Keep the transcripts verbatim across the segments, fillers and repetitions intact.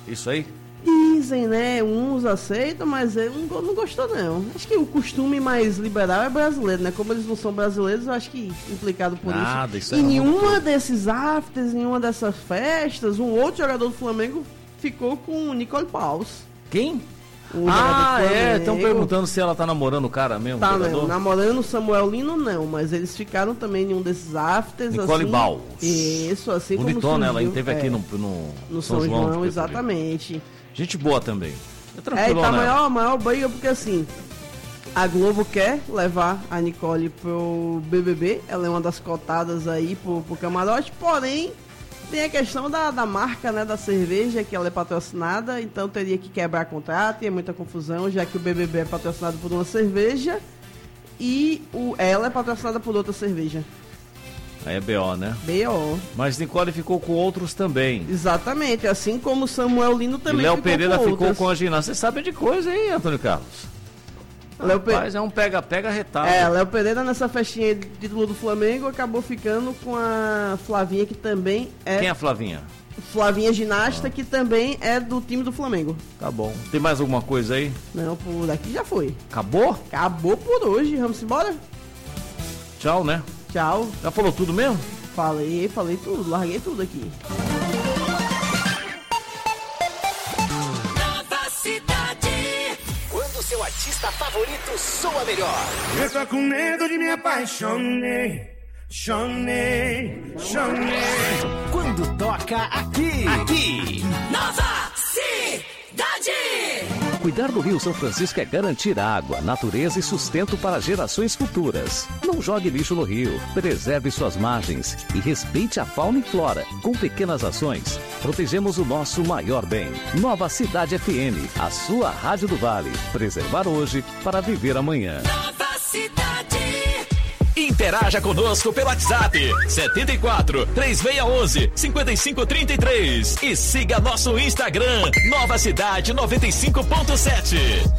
Isso aí? Dizem, né? Uns aceitam, mas eu não, não gostou, não. Acho que o costume mais liberal é brasileiro, né? Como eles não são brasileiros, eu acho que implicado por Nada, isso. isso Em é nenhuma muito... desses afters, em nenhuma dessas festas, um outro jogador do Flamengo ficou com o Nicole Paus. Quem? Um ah, é, estão perguntando se ela tá namorando o cara mesmo. Tá, jogador? não, namorando o Samuel Lino não, mas eles ficaram também em um desses afters. Nicole assim, Baus. Isso, assim Bonitona, como surgiu, ela esteve é, aqui no, no, no São, São João, João exatamente. Gente boa também. É tranquilo, é, tá maior, maior briga porque assim, a Globo quer levar a Nicole pro B B B, ela é uma das cotadas aí pro, pro camarote, porém tem a questão da, da marca, né, da cerveja, que ela é patrocinada, então teria que quebrar contrato, e é muita confusão, já que o B B B é patrocinado por uma cerveja e o, ela é patrocinada por outra cerveja. Aí é B O, né? B O. Mas Nicole ficou com outros também. Exatamente, assim como Samuel Lino também e Léo ficou Pereira com ficou outras. com a ginástica. Você sabe de coisa, hein, Antônio Carlos? Léo Rapaz, Pe... é um pega-pega retalho. É, Léo Pereira nessa festinha de título do Flamengo acabou ficando com a Flavinha, que também é... Quem é a Flavinha? Flavinha Ginasta, ah. que também é do time do Flamengo. Tá bom. Tem mais alguma coisa aí? Não, por aqui já foi. Acabou? Acabou por hoje. Vamos embora? Tchau, né? Tchau. Já falou tudo mesmo? Falei, falei tudo. Larguei tudo aqui. Nova Cidade. Quando seu artista favorito soa melhor. Eu tô com medo de me apaixonei. Chonei, chonei. Quando toca aqui. Aqui. Nova Cidade. Cuidar do Rio São Francisco é garantir água, natureza e sustento para gerações futuras. Não jogue lixo no rio, preserve suas margens e respeite a fauna e flora. Com pequenas ações, protegemos o nosso maior bem. Nova Cidade F M, a sua rádio do Vale. Preservar hoje para viver amanhã. Nova Cidade. Interaja conosco pelo WhatsApp setenta e quatro, três seis um um, cinco cinco três três e siga nosso Instagram Nova Cidade noventa e cinco ponto sete.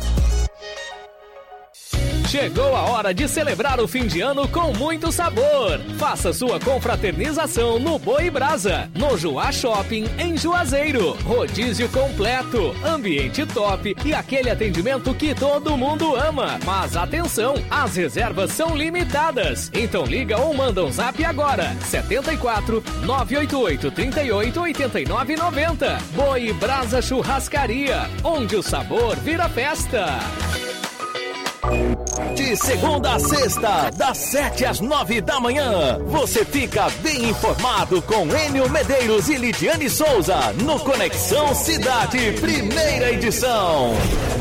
Chegou a hora de celebrar o fim de ano com muito sabor. Faça sua confraternização no Boi Brasa, no Juá Shopping, em Juazeiro. Rodízio completo, ambiente top e aquele atendimento que todo mundo ama. Mas atenção, as reservas são limitadas. Então liga ou manda um zap agora. setenta e quatro, nove oito oito, trinta e oito, oitenta e nove, noventa. Boi Brasa Churrascaria, onde o sabor vira festa. De segunda a sexta, das sete às nove da manhã, você fica bem informado com Enio Medeiros e Lidiane Souza no Conexão Cidade, primeira edição.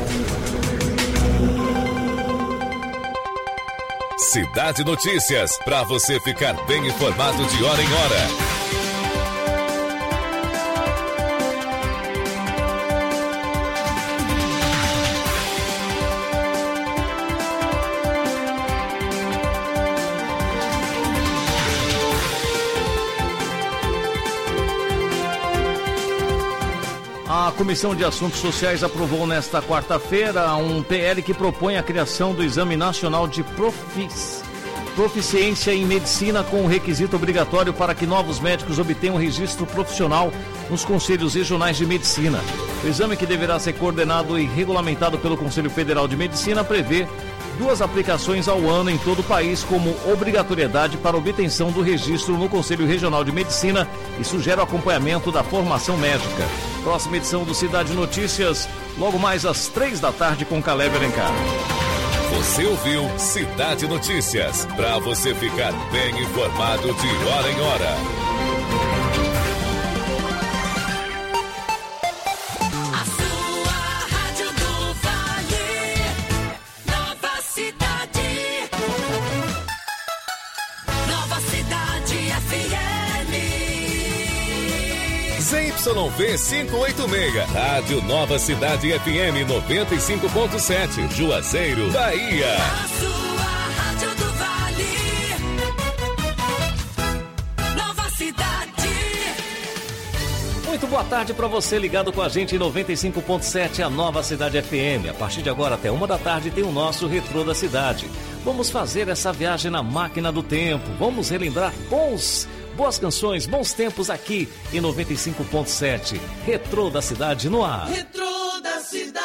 Cidade Notícias, para você ficar bem informado de hora em hora. A Comissão de Assuntos Sociais aprovou nesta quarta-feira um P L que propõe a criação do Exame Nacional de Profici... Proficiência em Medicina com requisito obrigatório para que novos médicos obtenham registro profissional nos Conselhos Regionais de Medicina. O exame, que deverá ser coordenado e regulamentado pelo Conselho Federal de Medicina, prevê duas aplicações ao ano em todo o país como obrigatoriedade para obtenção do registro no Conselho Regional de Medicina e sugere o acompanhamento da formação médica. Próxima edição do Cidade Notícias, logo mais às três da tarde com Caleb Alencar. Você ouviu Cidade Notícias, para você ficar bem informado de hora em hora. A sua rádio do Vale. Nova Cidade. Nova Cidade F M. Z Y V quinhentos e oitenta e seis, Rádio Nova Cidade F M noventa e cinco ponto sete, Juazeiro, Bahia. A sua rádio do Vale. Nova Cidade. Muito boa tarde para você ligado com a gente em noventa e cinco ponto sete, a Nova Cidade F M. A partir de agora até uma da tarde tem o nosso Retrô da Cidade. Vamos fazer essa viagem na máquina do tempo. Vamos relembrar bons Boas canções, bons tempos aqui em noventa e cinco ponto sete. Retrô da Cidade no ar. Retrô da Cidade.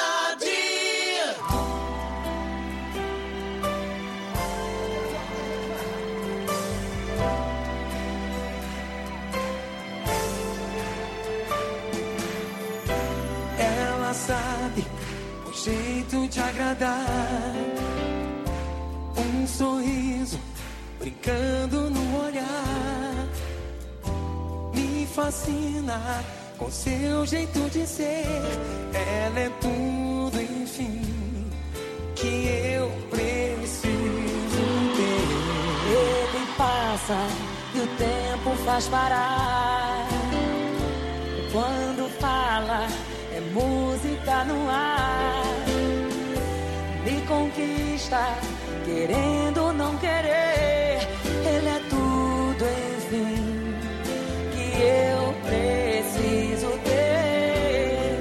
Ela sabe o jeito de agradar, um sorriso brincando no olhar, me fascina com seu jeito de ser. Ela é tudo, enfim, que eu preciso ter. Ele passa e o tempo faz parar. Quando fala é música no ar, me conquista querendo não querer. Ele é tudo, enfim, que eu preciso ter.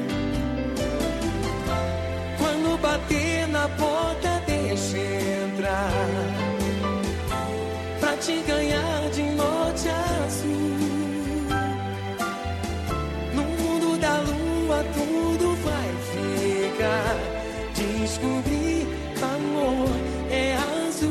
Quando bater na porta, deixa entrar, pra te ganhar de norte a sul. No mundo da lua tudo vai ficar. Descobrir amor é azul.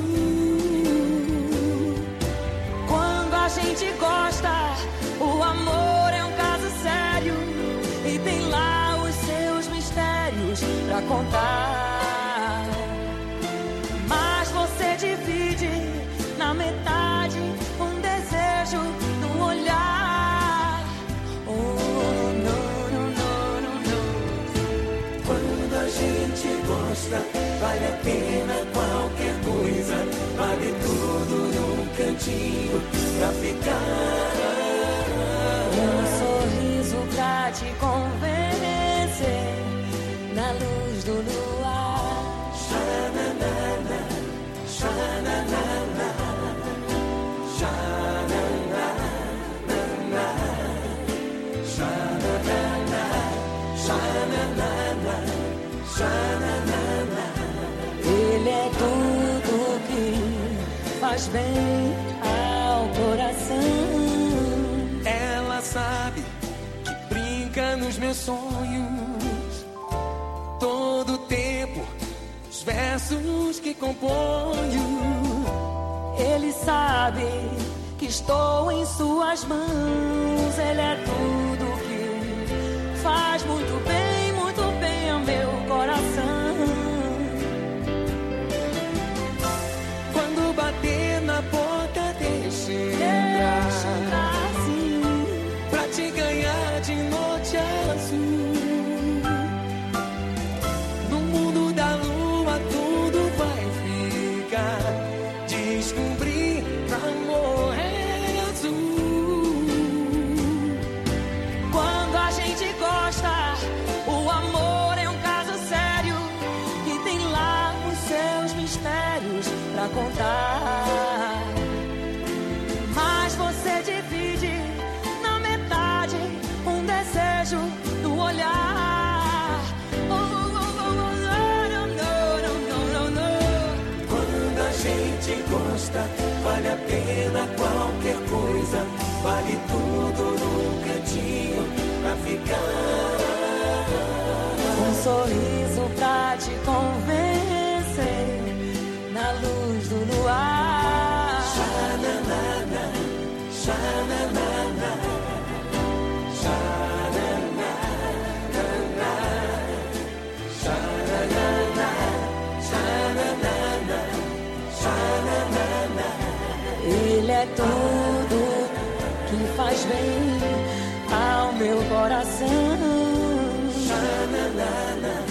Quando a gente gosta, o amor é um caso sério e tem lá os seus mistérios pra contar. Mas você divide na metade um desejo num olhar. Oh, não, não, não, não, não. Quando a gente gosta, vale a pena qualquer coisa, vale tudo num cantinho pra ficar. Um sorriso pra te convencer na luz do luar. Xananana, xananana, xananana, xananana, xananana, xananana. Ele é tudo que faz bem ao coração. Ela sabe que brinca nos meus sonhos, todo tempo, os versos que componho. Ele sabe que estou em suas mãos. Ele é tudo que faz muito bem, muito bem ao meu coração. Quando bater na porta, deixa entrar, Deixa entrar sim, pra te ganhar de norte a sul. No mundo da lua tudo vai ficar. Descobrir amor é azul. quando a gente gosta, o amor é um caso sério e tem lá os seus mistérios pra contar. Mas você divide na metade um desejo no olhar. Oh, oh, oh, oh, no, no, no, no, no. Quando a gente gosta, vale a pena qualquer coisa, vale tudo num cantinho pra ficar. Um sorriso pra te convencer na luz do luar. Xananana, xananana, xananana, xananana, xananana, xananana. Ele é tudo que faz bem ao meu coração. Xananana,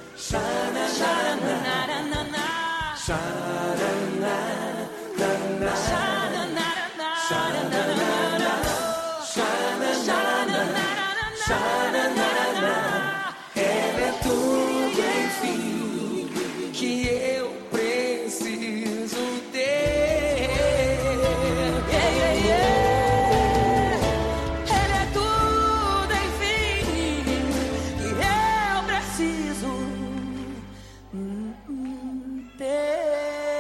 xananana, xananana, ela é tudo, enfim, que eu preciso ter. Yeah, yeah, yeah. Ele é tudo, enfim, que eu preciso hum, hum, ter.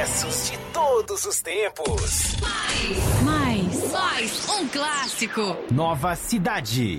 sucessos de todos os tempos. Mais, mais, mais um clássico. Nova Cidade.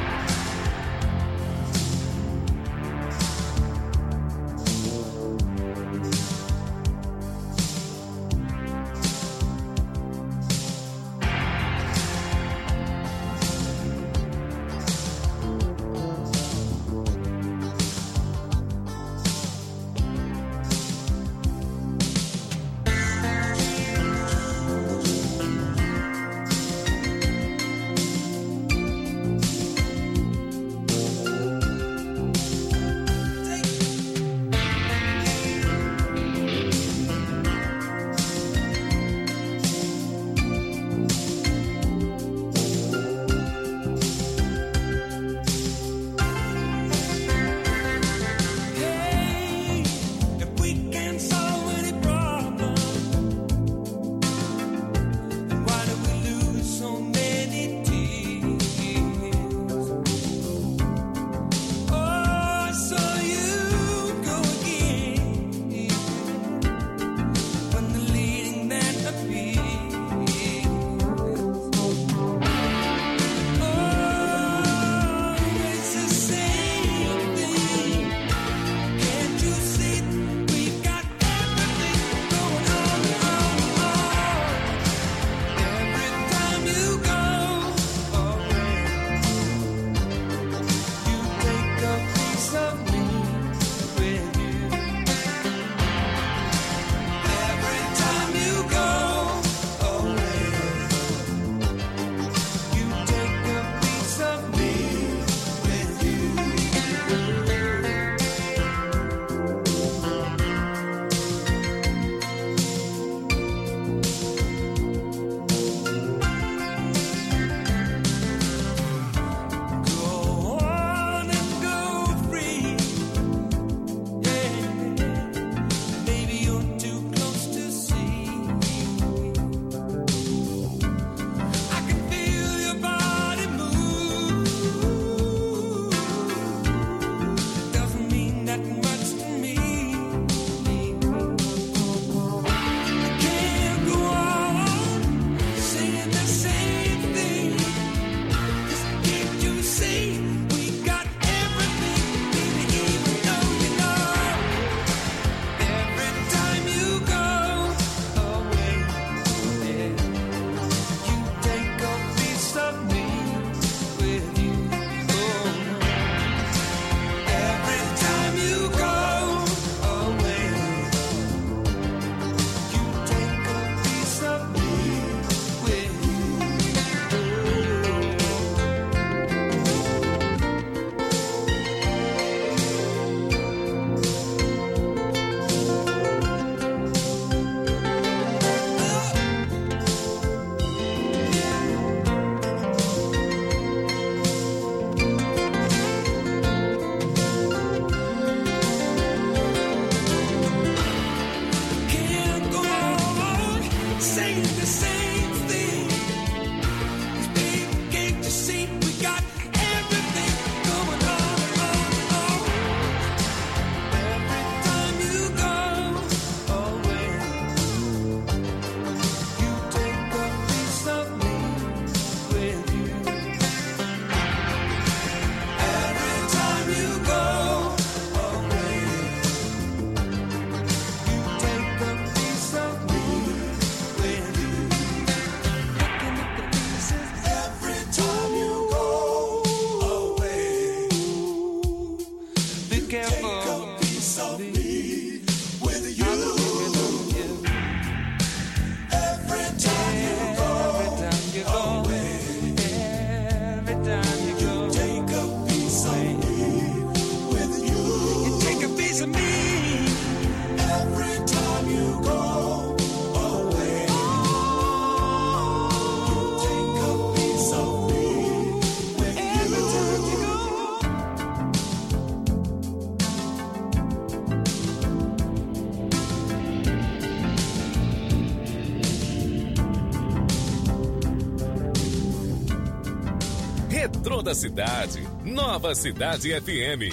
Retrô da Cidade, Nova Cidade F M.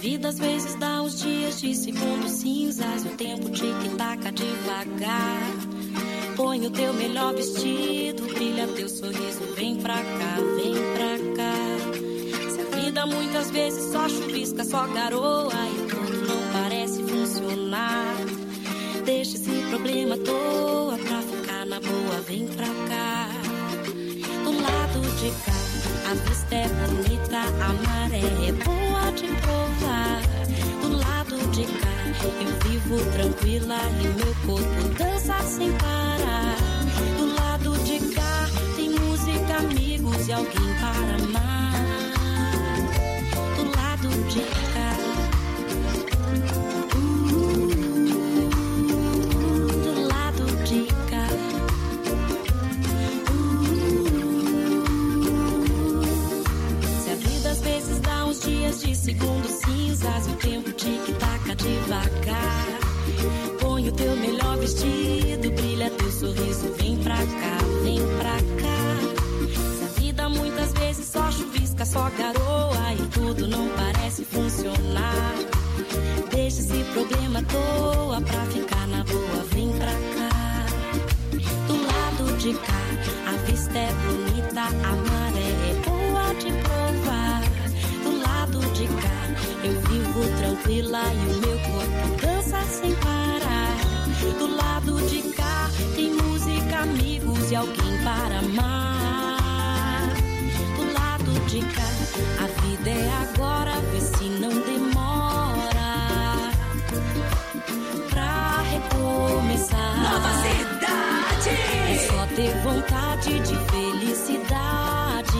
vida às vezes dá uns dias de segundos cinzas, o tempo tic-taca devagar. Põe o teu melhor vestido, brilha teu sorriso, vem pra cá, vem pra cá. Se a vida muitas vezes só chuvisca, só garoa e tudo não parece funcionar, deixa esse problema à toa pra ficar na boa, vem pra cá. Do lado de cá, a vista é bonita, a maré é boa de provar. Do lado de cá, eu vivo tranquila e meu corpo dança sem parar. Do lado de cá, tem música, amigos e alguém para amar. Do lado de cá, do lado de cá, se a vida às vezes dá uns dias de segundos cinzas, o tempo tic-taca devagar. Põe o teu melhor vestido, brilha teu sorriso, vem pra cá, vem pra cá. Se a vida muitas vezes só chuvisca, só garoa e tudo não parece funcionar, deixa esse problema à toa pra ficar na boa, vem pra cá. Do lado de cá, a vista é bonita, a maré é boa de provar. Do lado de cá, eu vivo tranquila e o meu corpo dança sem parar. Do lado de cá, tem música, amigos e alguém para amar. Do lado de cá, a vida é agora, vê se não demora pra recomeçar. Nova cidade! É só ter vontade de felicidade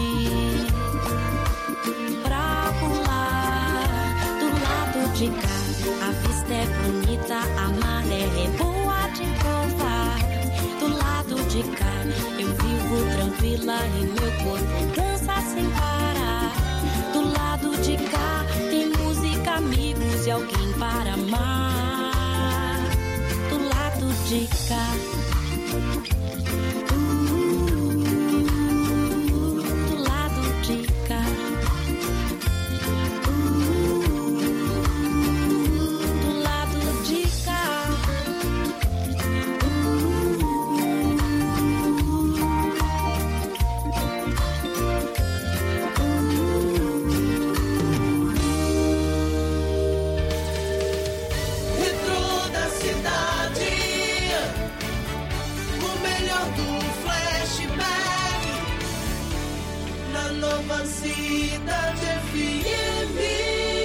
pra pular. Do lado de cá, a vista é bonita, a maré é boa de provar. Do lado de cá, eu vivo tranquila e meu corpo dança sem parar. Do lado de cá, tem música, amigos e alguém para amar. Do lado de cá, do lado de cá, do lado de cá. Retrô da cidade, o melhor do flashback na Nova Cidade F M.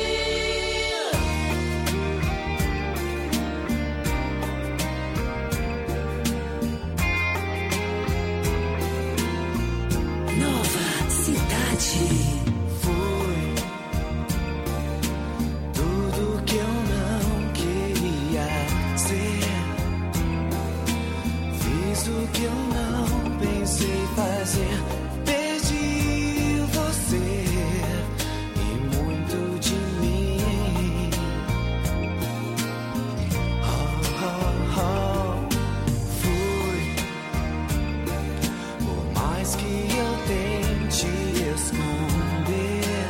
Nova cidade. Foi tudo que eu não queria ser. Fiz o que eu não pensei fazer. Perdi você e muito de mim. Oh, oh, oh. Fui, por mais que eu tente esconder,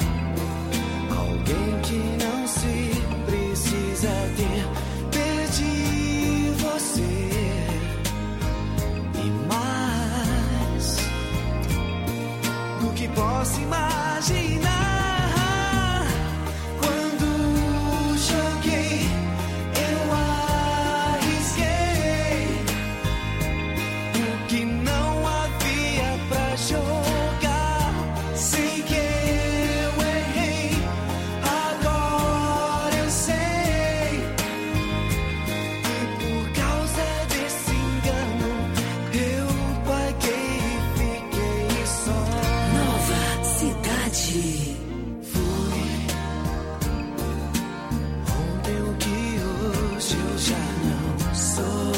alguém que não se precisa ter. Perdi você e mais do que posso imaginar. Quando joguei, eu arrisquei o que não havia pra jogar. Sei que eu errei, agora eu sei. E por causa desse engano, eu paguei e fiquei só. Nova cidade. Fui ontem o que hoje eu já não sou.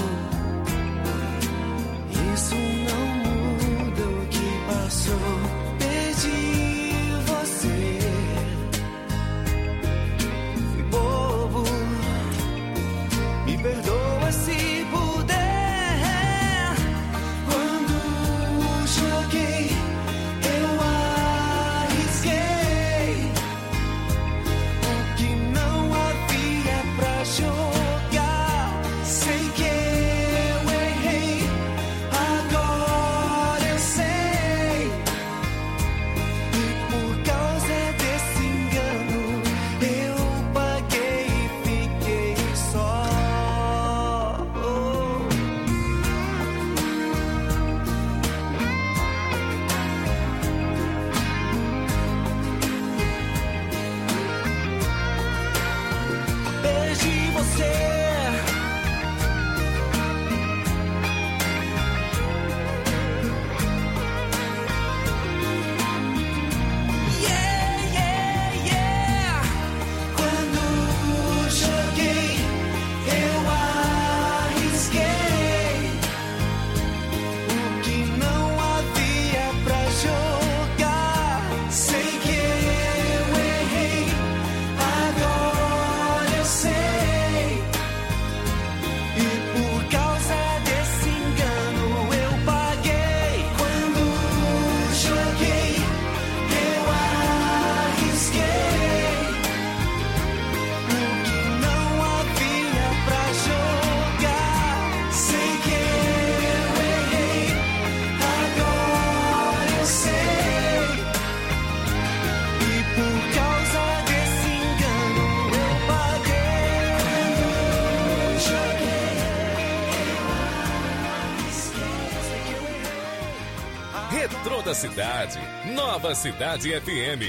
Isso não muda o que passou. Perdi você, fui bobo, me perdoa se puder. Quando joguei, eu arrisquei Nova Cidade. Nova Cidade F M.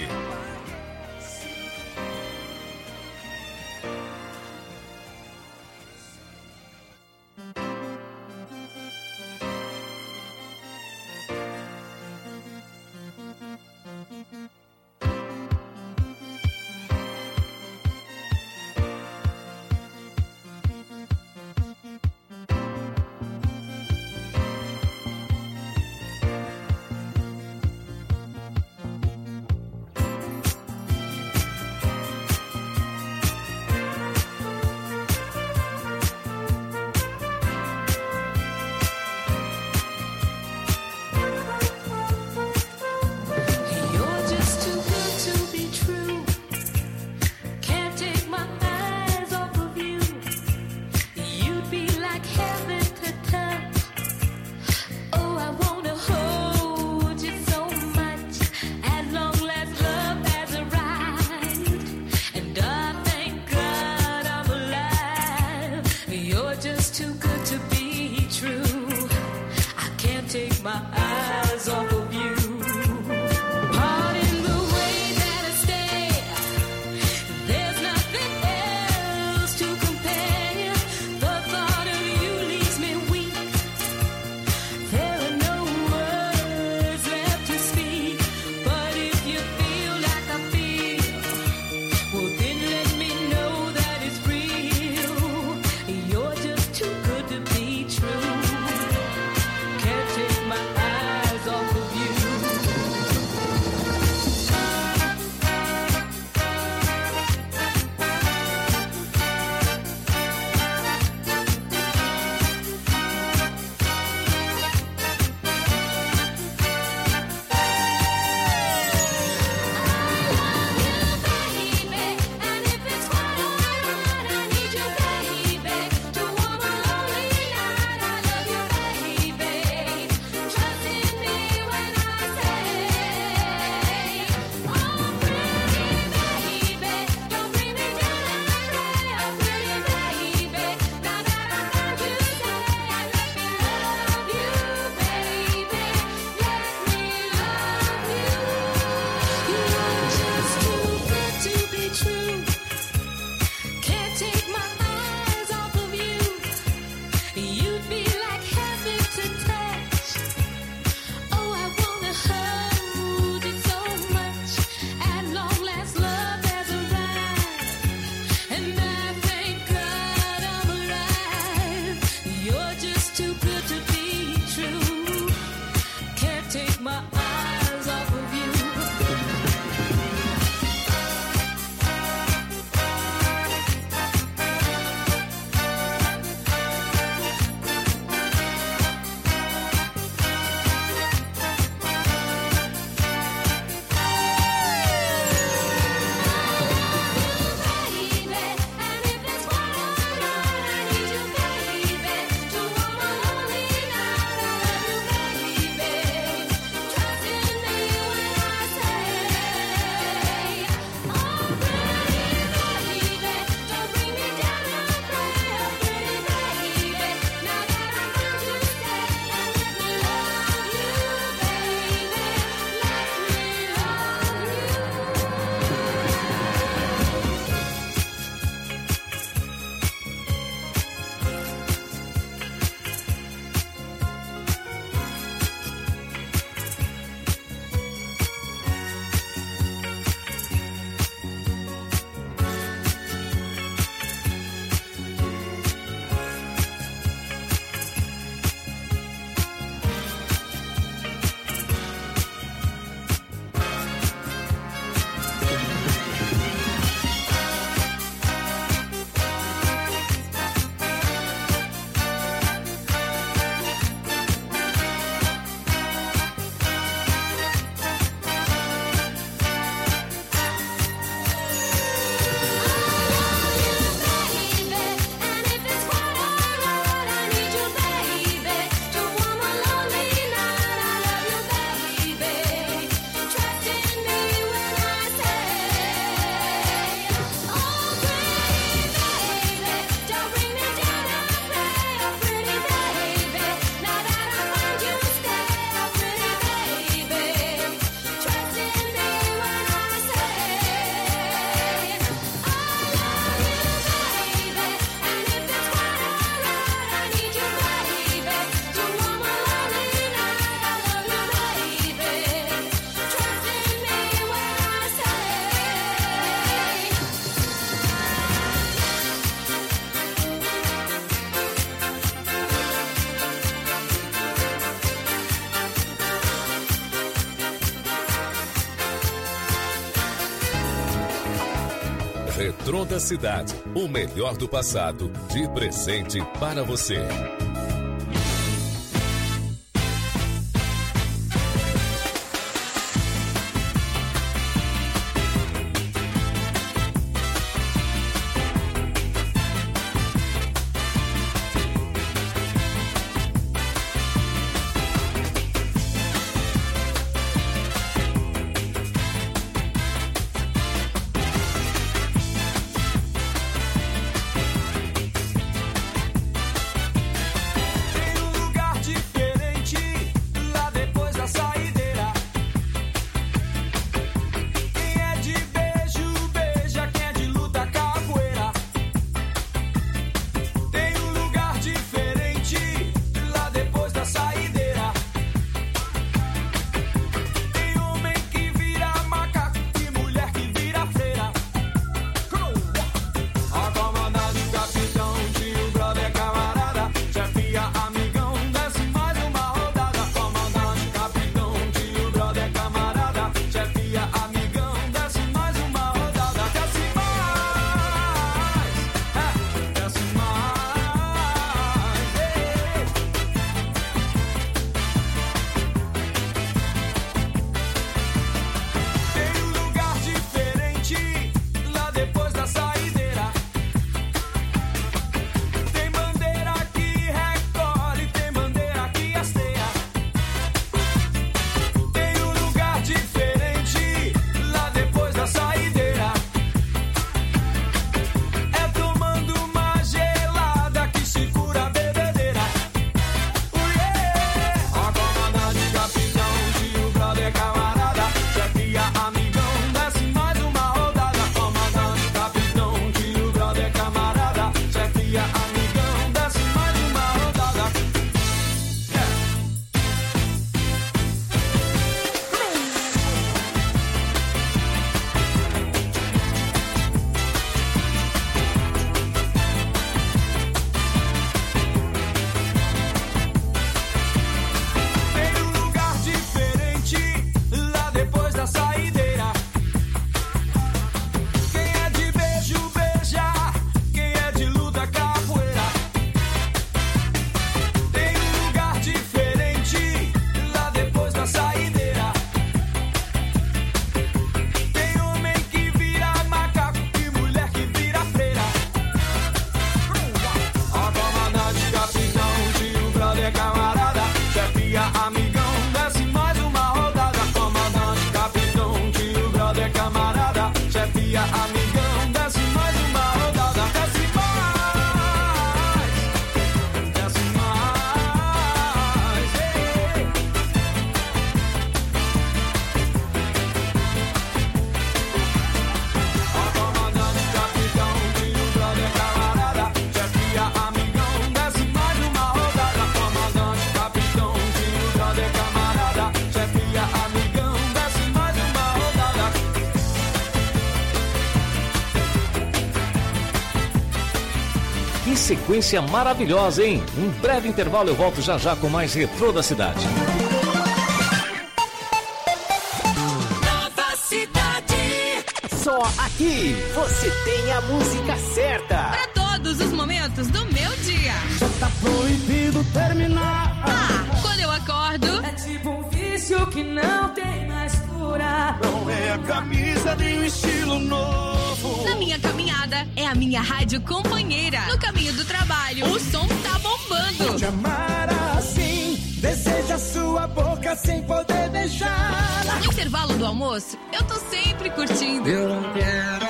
Retrô da Cidade, o melhor do passado, de presente para você. Sequência maravilhosa, hein? Um breve intervalo, eu volto já já com mais Retrô da Cidade. Nova Cidade. Só aqui você tem a música certa. Para todos os momentos do meu dia. Já tá proibido terminar. Ah, quando eu acordo. É tipo um vício que não tem mais cura. Não é a camisa nem o estilo novo. Na minha caminhada, é a minha rádio companheira. No caminho do trabalho, o som tá bombando. Te amar assim, deseja sua boca sem poder beijar. No intervalo do almoço, eu tô sempre curtindo. Eu não quero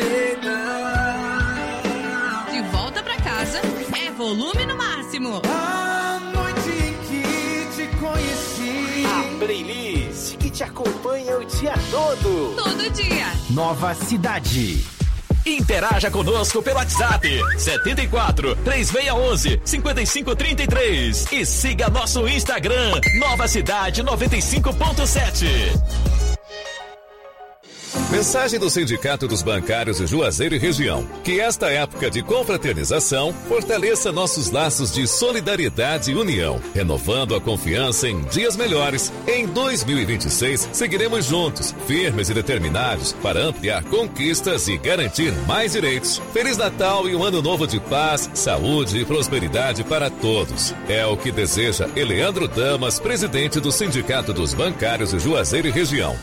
aceitar. De volta pra casa, é volume no máximo. A noite em que te conheci. A playlist que te acompanha o dia todo. Todo dia. Nova Cidade. Interaja conosco pelo WhatsApp setenta e quatro, três seis um um, cinco cinco três três e siga nosso Instagram Nova Cidade noventa e cinco ponto sete. Mensagem do Sindicato dos Bancários de Juazeiro e Região. Que esta época de confraternização fortaleça nossos laços de solidariedade e união, renovando a confiança em dias melhores. Em dois mil e vinte e seis, seguiremos juntos, firmes e determinados para ampliar conquistas e garantir mais direitos. Feliz Natal e um ano novo de paz, saúde e prosperidade para todos. É o que deseja Eleandro Damas, presidente do Sindicato dos Bancários de Juazeiro e Região.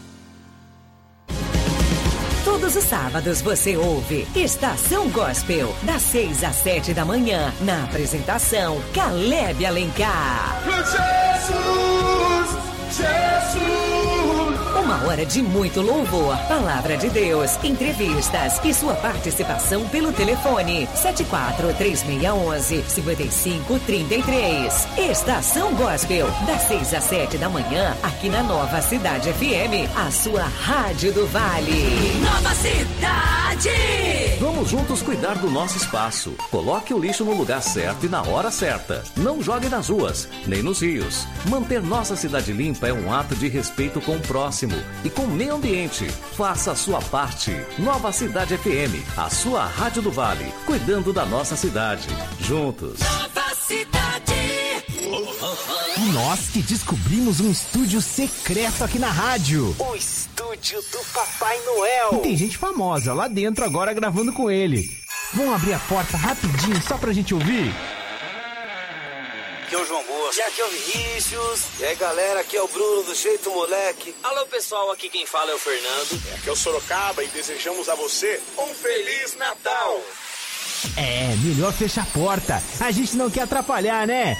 Todos os sábados você ouve Estação Gospel, das seis às sete da manhã, na apresentação Caleb Alencar. Jesus, Jesus. Uma hora de muito louvor, palavra de Deus, entrevistas e sua participação pelo telefone sete quatro três seis um um cinco cinco três três. Estação Gospel, das seis às sete da manhã, aqui na Nova Cidade F M, a sua Rádio do Vale. Nova Cidade! Vamos juntos cuidar do nosso espaço. Coloque o lixo no lugar certo e na hora certa. Não jogue nas ruas, nem nos rios. Manter nossa cidade limpa é um ato de respeito com o próximo e com o meio ambiente. Faça a sua parte. Nova Cidade F M, a sua Rádio do Vale, cuidando da nossa cidade. Juntos. Nova Cidade! Nós que descobrimos um estúdio secreto aqui na rádio. O estúdio do Papai Noel. E tem gente famosa lá dentro agora gravando com ele. Vamos abrir a porta rapidinho só pra gente ouvir? Aqui é o João Bosco. E aqui é o Vinícius. E aí, galera, aqui é o Bruno do Jeito Moleque. Alô, pessoal, aqui quem fala é o Fernando. E aqui é o Sorocaba e desejamos a você um Feliz Natal. É, melhor fechar a porta. A gente não quer atrapalhar, né?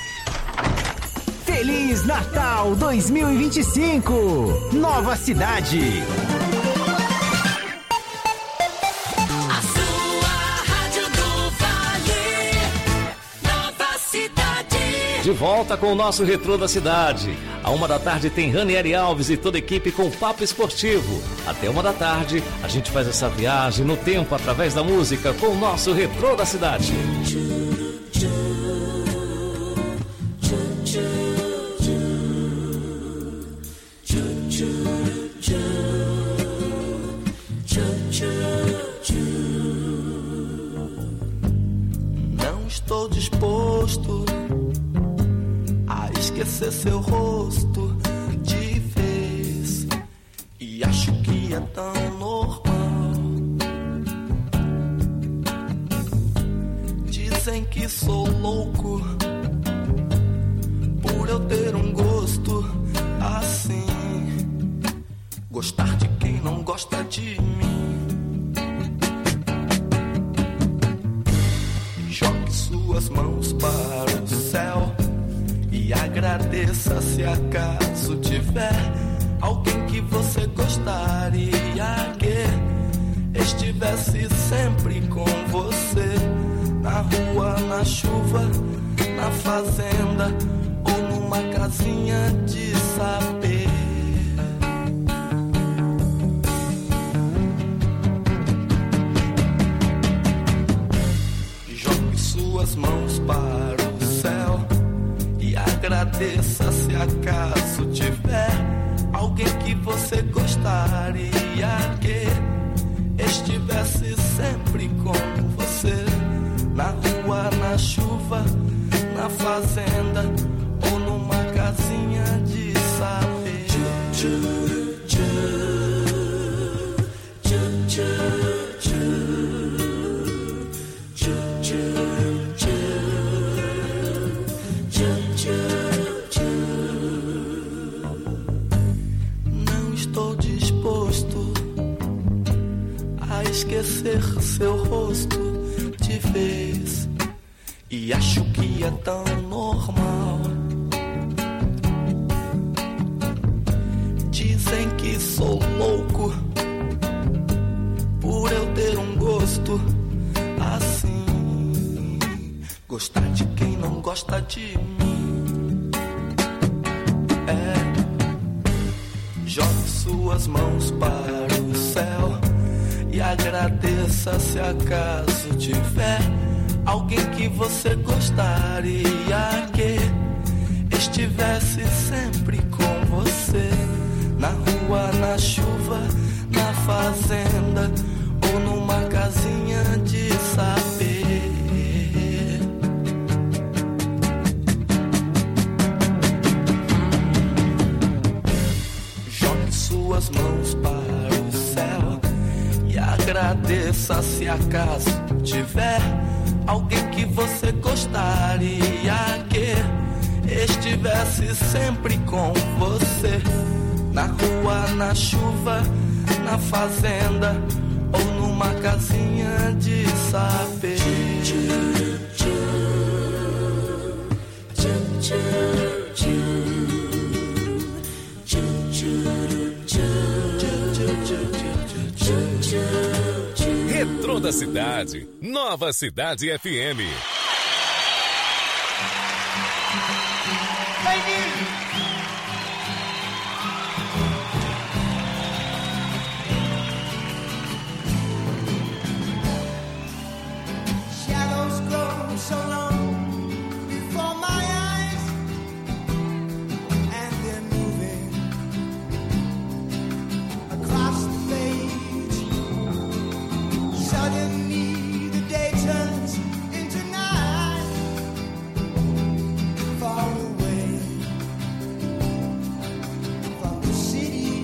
Feliz Natal dois mil e vinte e cinco. Nova Cidade. A sua Rádio do Vale. Nova Cidade. De volta com o nosso Retrô da Cidade. À uma da tarde tem Ranieri Alves e toda a equipe com Papo Esportivo. Até uma da tarde a gente faz essa viagem no tempo através da música com o nosso Retrô da Cidade. Não estou disposto a esquecer seu rosto de vez, e acho que é tão normal. Dizem que sou louco por eu ter um gosto assim, gostar de quem não gosta de mim. Jogue suas mãos para o céu e agradeça se acaso tiver alguém que você gostaria que estivesse sempre com você, na rua, na chuva, na fazenda ou numa casinha de saber. Jogue suas mãos para o céu e agradeça se acaso tiver alguém que você gostaria que estivesse sempre com você, na rua, na chuva, na fazenda ou numa casinha de saber. Tchu, tchu, tchu, tchu, tchu, tchu, tchu, tchu, tchu, tchu. Não estou disposto a esquecer seu rosto de vez, e acho que é tão normal. Dizem que sou louco por eu ter um gosto assim, gostar de quem não gosta de mim. É, jogue suas mãos para o céu e agradeça se acaso tiver alguém que você gostaria que estivesse sempre com você, na rua, na chuva, na fazenda ou numa casinha de saber. Jogue suas mãos para o céu e agradeça se acaso tiver alguém que você gostaria que estivesse sempre com você. Na rua, na chuva, na fazenda ou numa casinha de saber. Retrô da Cidade, Nova Cidade F M. Shadows grow so long before my eyes, and they're moving across the page. Suddenly the day turns into night, far away from the city.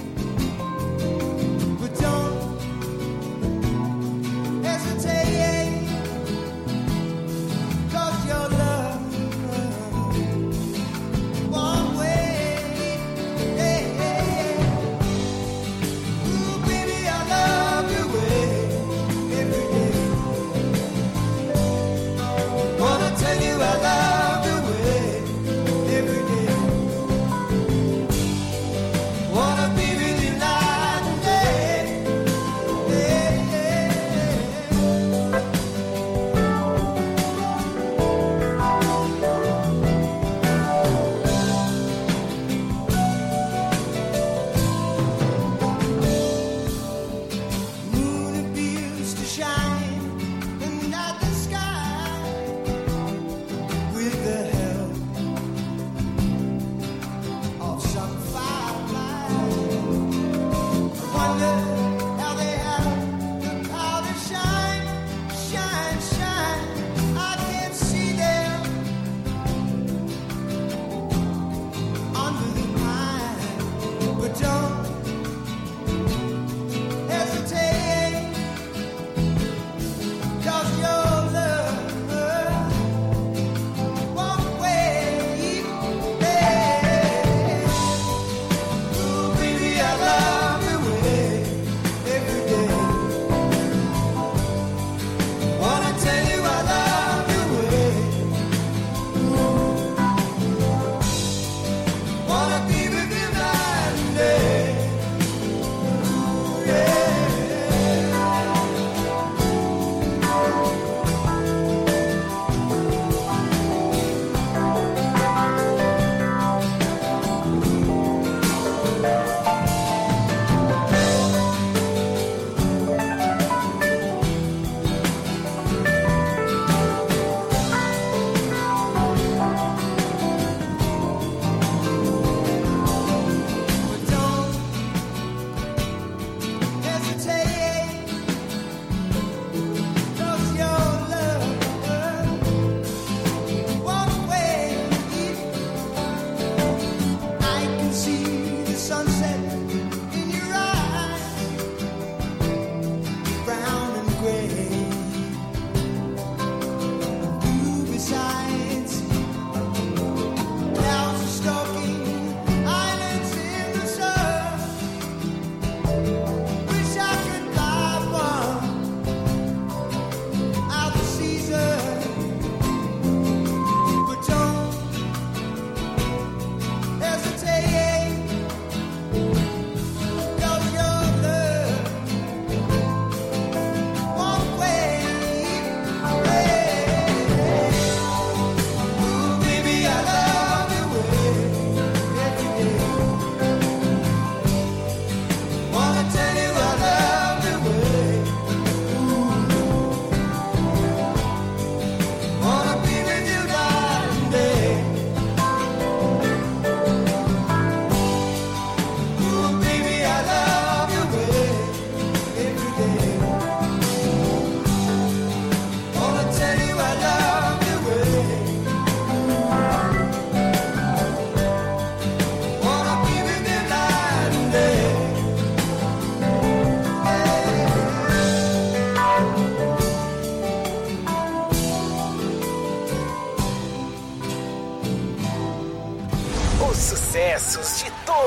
But don't hesitate, 'cause your love won't wait. Hey, hey, hey. Ooh, baby, I love your way every day. Wanna tell you I love your way every day. Wanna be with you night and day. Hey, hey, hey. Moon appears to shine in the night sky with the help of some firefly. I wonder how they have the power to shine, shine, shine. I can't see them under the pine, but don't hesitate, 'cause your love won't wait. Hey, ooh, baby, I love your way every day. Wanna tell you I love your way. Wanna be with you night and day. Hesitate, 'cause your love won't wait. I can see the sunset in your eyes, brown and gray. You besides, clouds are stalking islands in the sun. Wish I could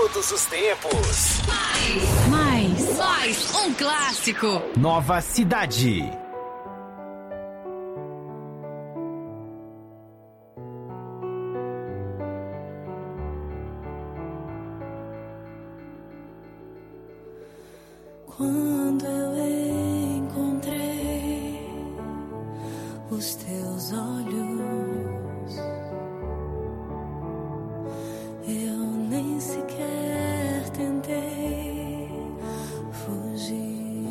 todos os tempos. Mais, mais um clássico. Nova Cidade. Quando eu encontrei os teus olhos, eu nem sequer tentei fugir.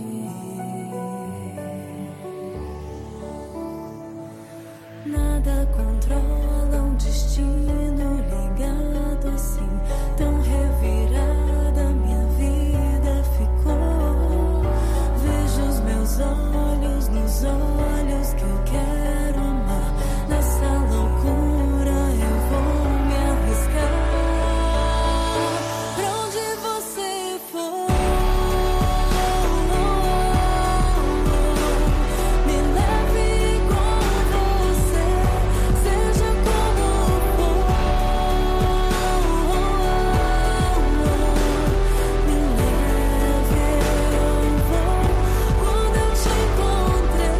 Nada controla um destino ligado assim, tão revirada minha vida ficou. Vejo os meus olhos nos olhos que eu quero amar. Nessa loucura eu vou me arriscar. Pra onde você for, me leve com você, seja como for. Me leve, eu vou. Quando eu te encontrei,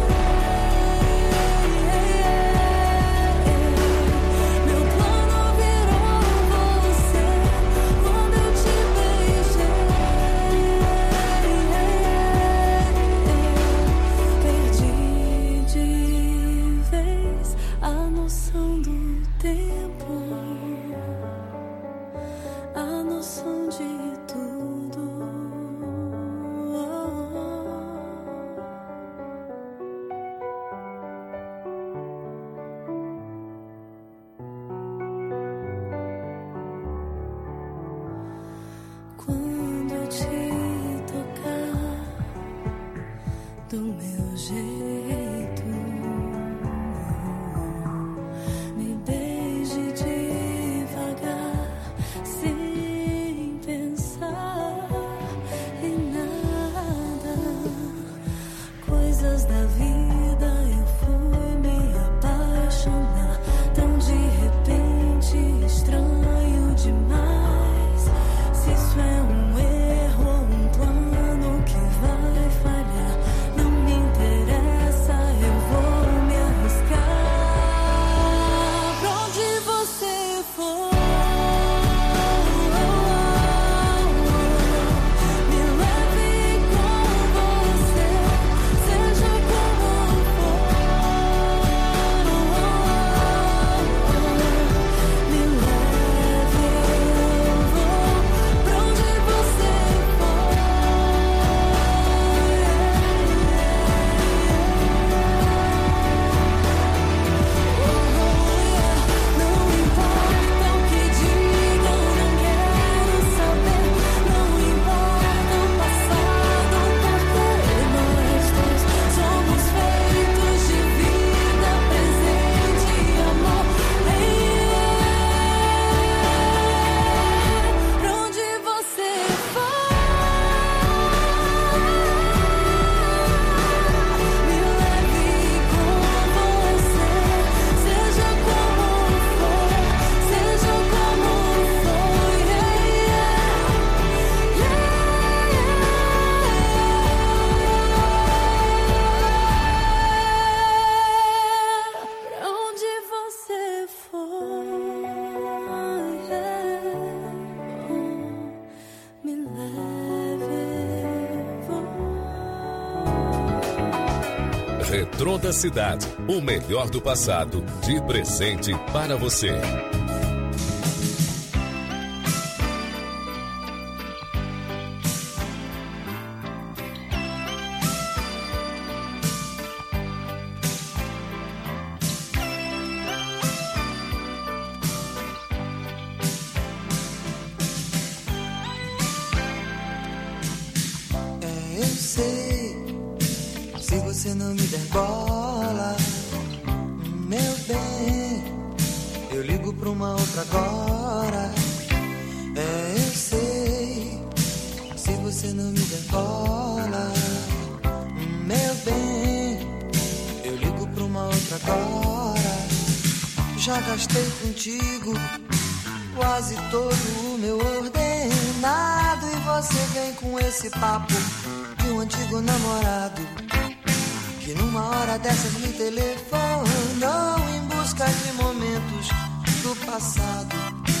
meu plano virou você. Quando eu te beijei, perdi de vez a noção do tempo, a noção de tudo. Quando eu te tocar do meu jeito, me beije devagar, sem pensar em nada. Coisas da vida eu fui me apaixonar, tão de repente, estranho demais. Se isso é um erro ou um plano que vai falhar, não me interessa, eu vou me arriscar. Pra onde você for, me leve com você, seja como for. Me leve, eu vou. Pra onde você for, não importa o que digam, não quero saber. Não importa o passado, porque nós dois somos feitos de vida, presente e amor. Pra onde você for, me leve com você, seja como for, seja como for. Pra onde você for, me leve, eu vou. Retrô da Cidade, o melhor do passado, de presente para você. É, eu sei, se você não me der bola, meu bem, eu ligo pra uma outra agora. É, eu sei, se você não me der bola, meu bem, eu ligo pra uma outra agora. Já gastei contigo quase todo o meu ordenado. E você vem com esse papo de um antigo namorado que numa hora dessas me telefonou em busca de momentos do passado.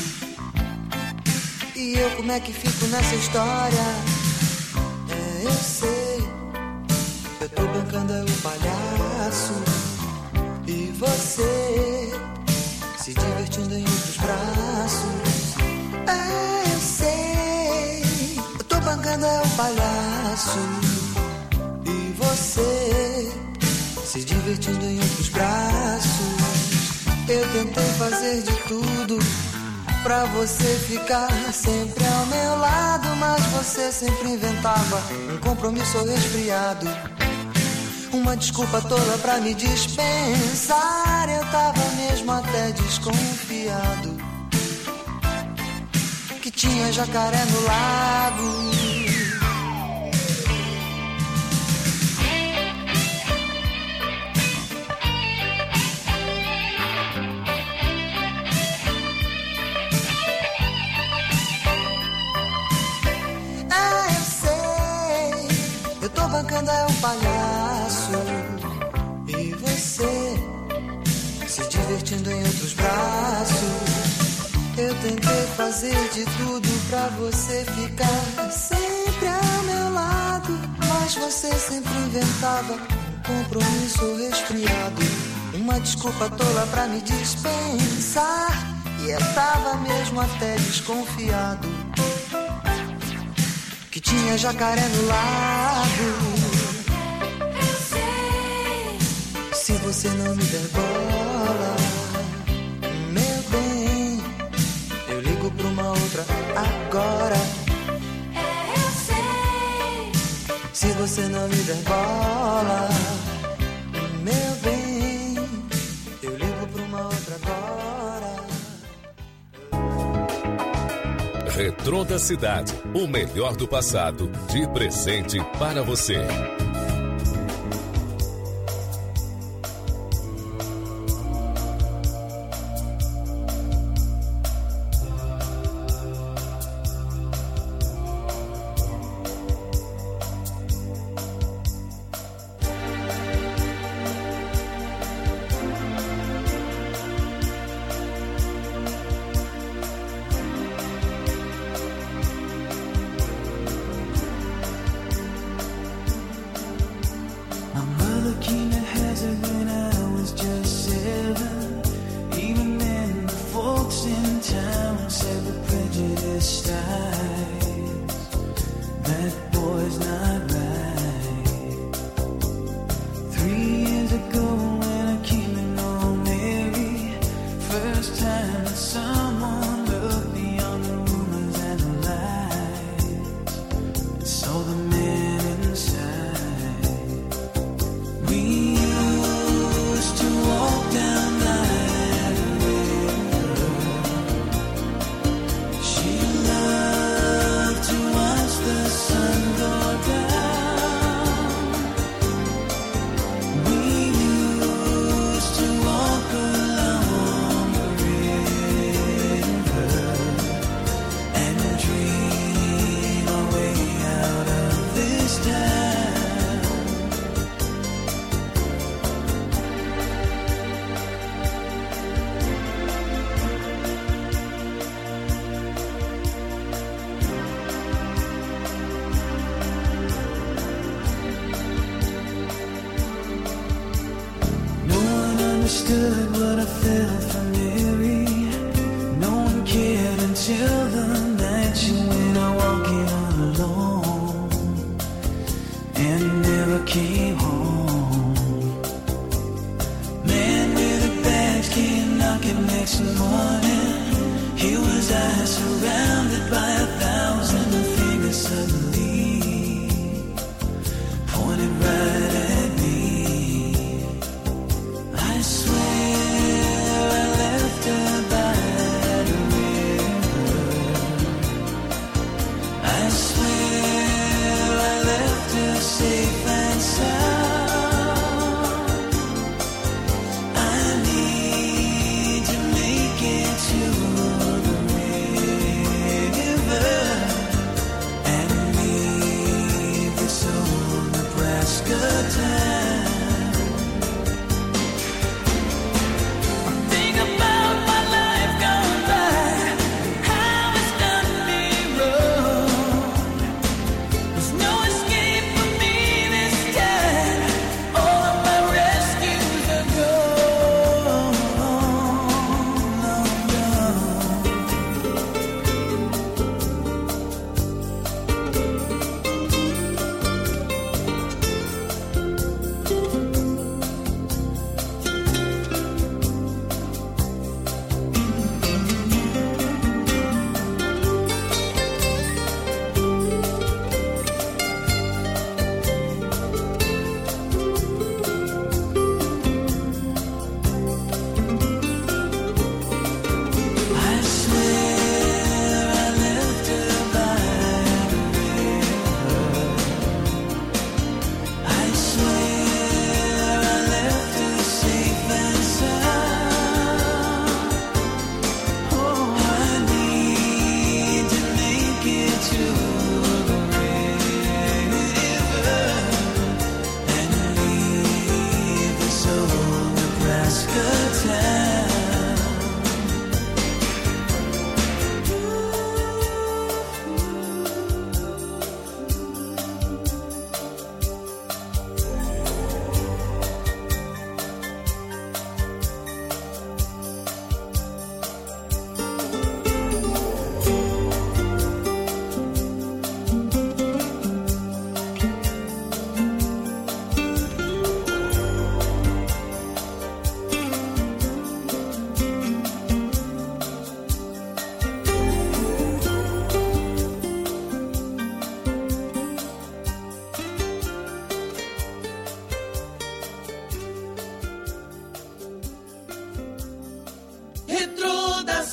E eu como é que fico nessa história? É, eu sei, eu tô brincando é o palhaço e você se divertindo em outros braços. É, eu sei, eu tô bancando é o palhaço e você se divertindo em outros braços. Eu tentei fazer de tudo pra você ficar sempre ao meu lado, mas você sempre inventava um compromisso resfriado, uma desculpa tola pra me dispensar. Eu tava mesmo até desconfiado que tinha jacaré no lago. Bancando é um palhaço e você se divertindo em outros braços. Eu tentei fazer de tudo pra você ficar sempre ao meu lado, mas você sempre inventava um compromisso resfriado, uma desculpa tola pra me dispensar. E eu tava mesmo até desconfiado que tinha jacaré no lago. Eu sei. Se você não me der bola, meu bem, eu ligo pra uma outra agora. É, eu sei. Se você não me der bola, meu bem, eu ligo pra uma outra agora. Retrô da Cidade, o melhor do passado, de presente para você. understood what I felt for Mary. No one cared until the night she went out walking all alone and never came home. Man with a badge came knocking next morning. Here was I surrounded by a thousand fingers suddenly pointed right at me. I swear I left her by the river. I swear I left her safe and sound.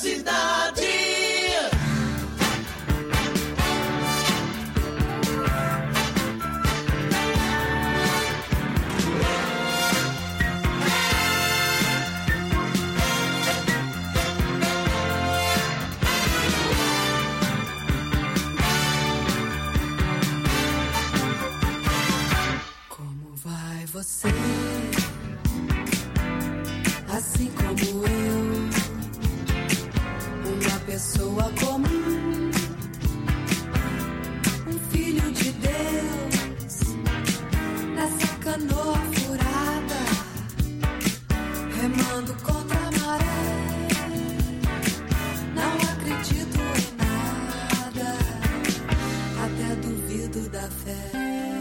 cidade. Como vai você? Assim como eu, uma pessoa comum, um filho de Deus, nessa canoa furada, remando contra a maré. Não acredito em nada, até duvido da fé.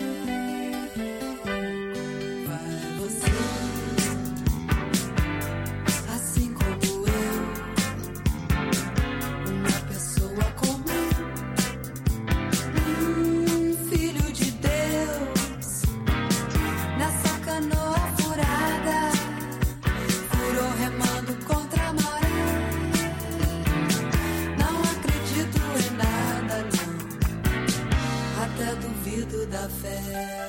Vai você? Assim como eu, uma pessoa comum, um filho de Deus, nessa canoa furada, furou remando contra a maré. Não acredito em nada, não, até duvido da fé.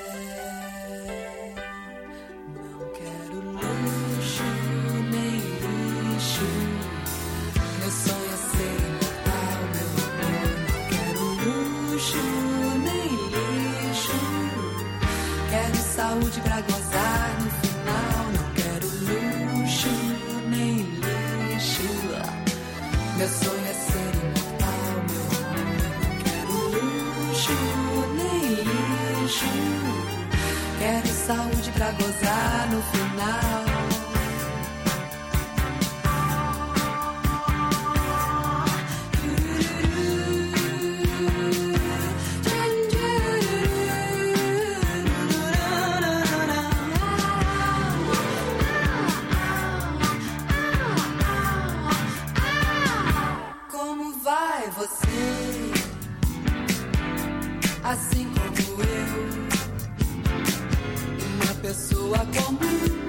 Não quero luxo nem lixo. Meu sonho é ser imortal, meu amor. Não quero luxo nem lixo. Quero saúde pra gozar no final. Não quero luxo nem lixo. Meu sonho é ser imortal, meu amor. Não quero luxo nem lixo. Quero saúde pra gozar no final. Como vai você? Assim como eu, uma pessoa comum,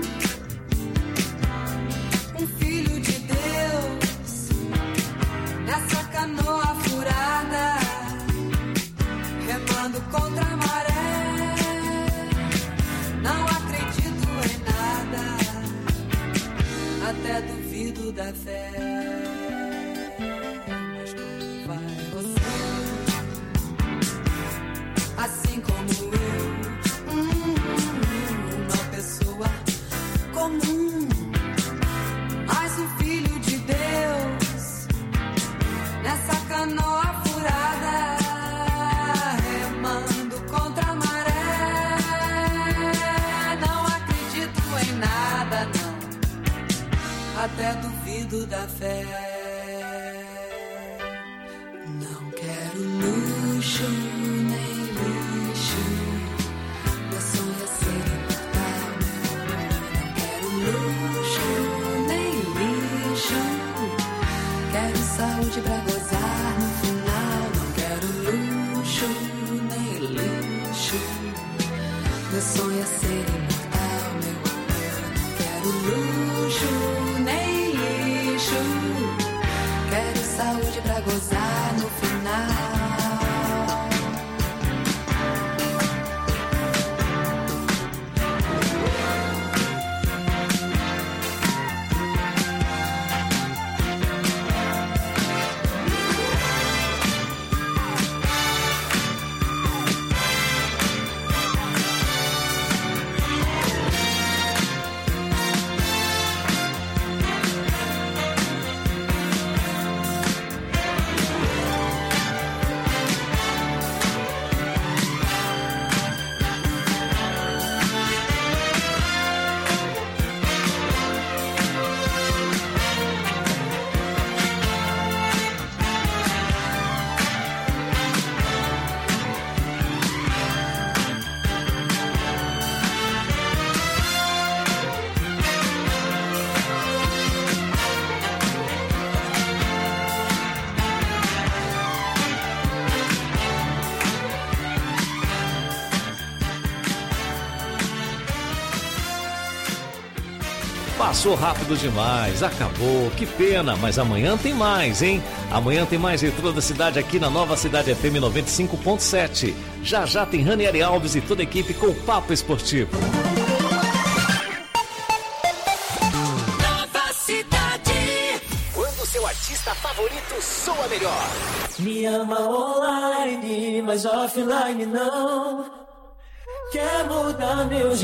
um filho de Deus, nessa canoa furada, remando contra a maré. Não acredito em nada, até duvido da fé. Mas como vai você? Assim como eu, hum, uma pessoa comum, mais um filho de Deus, nessa canoa furada, remando contra a maré. Não acredito em nada, não, até duvido da fé. Não quero luxo nem lixo. Meu sonho é ser imortal, meu amor. Não quero luxo nem lixo. Quero saúde pra gozar no final. Não quero luxo nem lixo. Meu sonho é ser imortal, meu amor. Não quero luxo nem lixo. Quero saúde pra gozar no final. Passou rápido demais, acabou, que pena, mas amanhã tem mais, hein? Amanhã tem mais Retrô da Cidade aqui na Nova Cidade F M noventa e cinco ponto sete. Já já tem Ranieri Alves e toda a equipe com o Papo Esportivo. Nova Cidade. Quando seu artista favorito soa melhor. Me ama online, mas offline não. Quer mudar meu